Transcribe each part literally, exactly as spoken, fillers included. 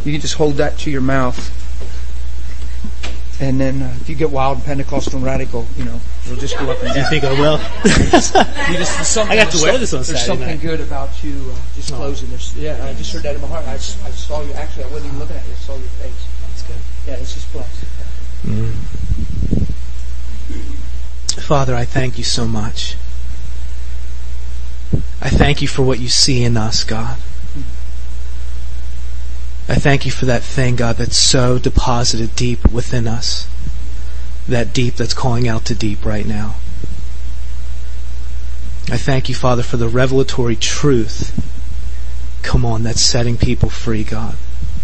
You can just hold that to your mouth. And then uh, if you get wild and Pentecostal and radical, you know, it'll just go up and down. Do you think I will? you just, I got to wear this on Saturday There's something night. good about you uh, just No. closing. There's, yeah, I just heard that in my heart. I, I saw you. Actually, I wasn't even looking at you. I saw your face. That's good. Yeah, it's just blessed. Mm. Father, I thank you so much. I thank you for what you see in us, God. I thank you for that thing, God, that's so deposited deep within us. That deep that's calling out to deep right now. I thank you, Father, for the revelatory truth. Come on, that's setting people free, God.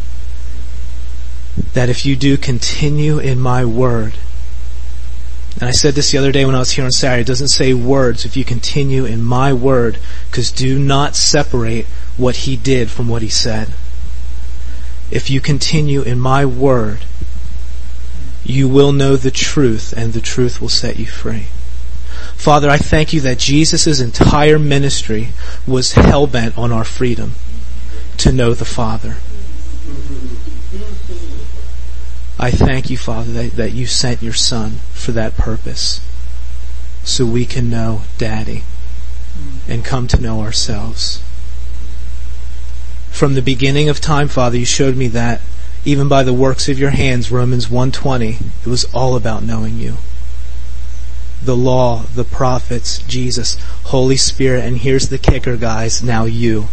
That if you do continue in my word, and I said this the other day when I was here on Saturday, it doesn't say words, if you continue in my word, because do not separate what he did from what he said. If you continue in my word, you will know the truth, and the truth will set you free. Father, I thank you that Jesus' entire ministry was hell-bent on our freedom to know the Father. I thank you, Father, that, that you sent your Son for that purpose, so we can know Daddy and come to know ourselves. From the beginning of time, Father, you showed me that even by the works of your hands, Romans one twenty, it was all about knowing you. The law, the prophets, Jesus, Holy Spirit, and here's the kicker, guys, now you.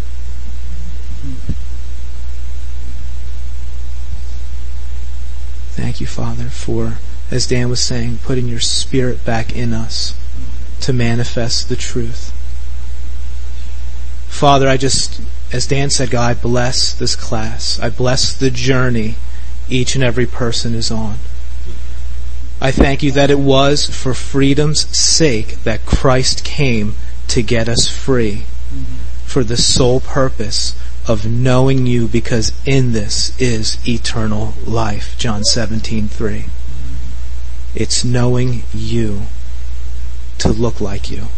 Thank you, Father, for, as Dan was saying, putting your Spirit back in us to manifest the truth. Father, I just, as Dan said, God, I bless this class. I bless the journey each and every person is on. I thank you that it was for freedom's sake that Christ came to get us free, for the sole purpose of knowing you, because in this is eternal life. John seventeen three. It's knowing you to look like you.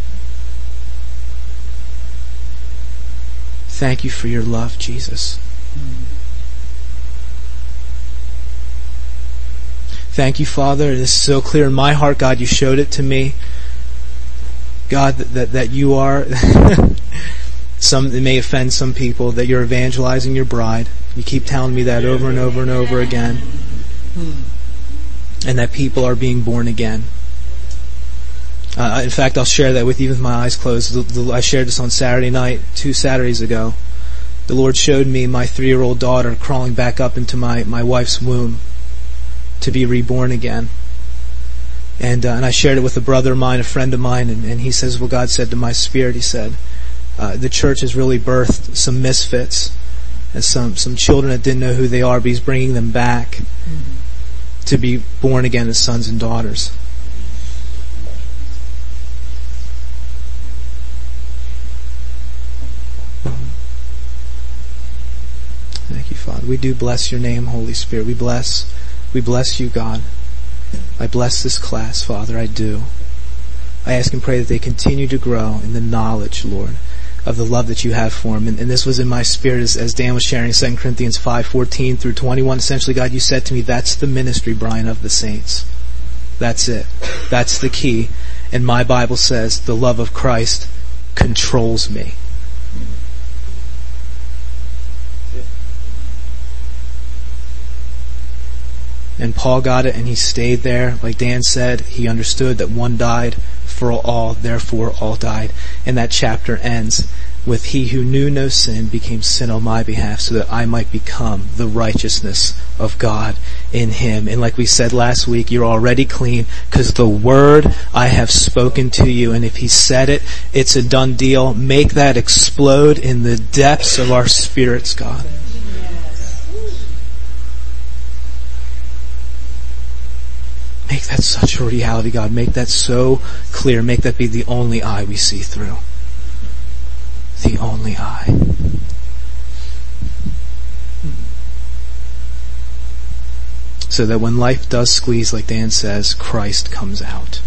Thank you for your love, Jesus. Thank you, Father. It is so clear in my heart, God, you showed it to me. God, that, that, that you are, some, it may offend some people, that you're evangelizing your bride. You keep telling me that over and over and over again. And that people are being born again. Uh, in fact, I'll share that with you with my eyes closed. The, the, I shared this on Saturday night, two Saturdays ago. The Lord showed me my three-year-old daughter crawling back up into my, my wife's womb to be reborn again. And uh, and I shared it with a brother of mine, a friend of mine, and, and he says, well, God said to my spirit, he said, uh, the church has really birthed some misfits and some, some children that didn't know who they are, but he's bringing them back mm-hmm. to be born again as sons and daughters. Thank you, Father. We do bless your name, Holy Spirit. We bless, we bless you, God. I bless this class, Father. I do. I ask and pray that they continue to grow in the knowledge, Lord, of the love that you have for them. And, and this was in my spirit as, as Dan was sharing Second Corinthians five fourteen through twenty-one. Essentially, God, you said to me, that's the ministry, Brian, of the saints. That's it. That's the key. And my Bible says the love of Christ controls me. And Paul got it, and he stayed there. Like Dan said, he understood that one died for all, therefore all died. And that chapter ends with, he who knew no sin became sin on my behalf, so that I might become the righteousness of God in him. And like we said last week, you're already clean, because the word I have spoken to you. And if he said it, it's a done deal. Make that explode in the depths of our spirits, God. Make that such a reality, God. Make that so clear. Make that be the only eye we see through. The only eye. So that when life does squeeze, like Dan says, Christ comes out.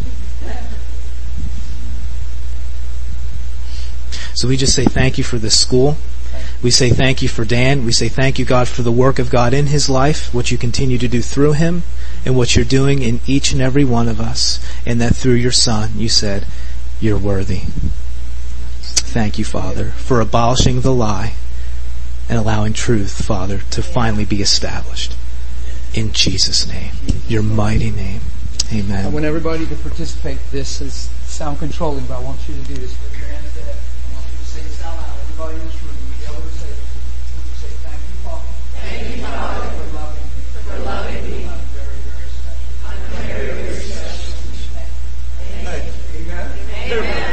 So we just say thank you for this school. We say thank you for Dan. We say thank you, God, for the work of God in his life, what you continue to do through him, and what you're doing in each and every one of us, and that through your Son, you said, you're worthy. Thank you, Father, for abolishing the lie and allowing truth, Father, to finally be established. In Jesus' name, your mighty name. Amen. I want everybody to participate. This is sound controlling, but I want you to do this. Put your hands ahead. I want you to say this out loud. Everybody in this room, you'll be able to say this. You say, thank you, Father. Thank you, Father, for loving me. For loving me. I'm very, very special. I'm very, very special. Amen. Amen. Amen.